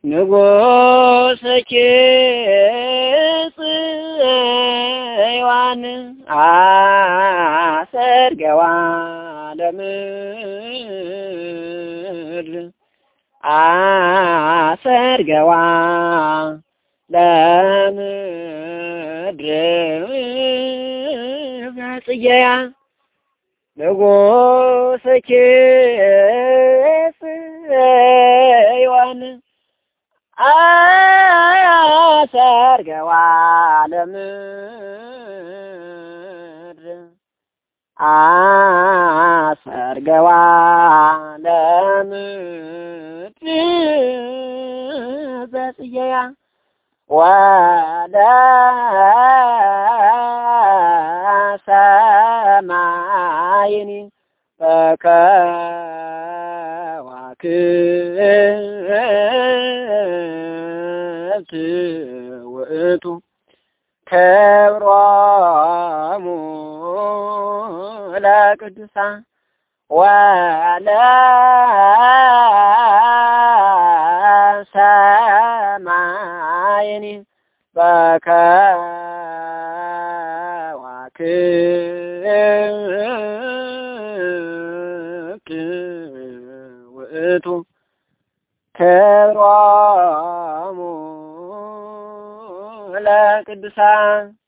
ንጉሥኪ ጽዮን አሰርገዋ ለምድር አሰርገዋ ለምድር በጽጌያ ንጉሥኪ ጽዮን አሰርገዋ ለምድር አሰርገዋ ለምድር በጽጌያ ወለ ሰማይኒ በከዋክብት ውእቱ ክብሮሙ ለቅዱሳን ወለ ሰማይኒ በከዋክብት ውእቱ ክብሮሙ ለቅዱሳን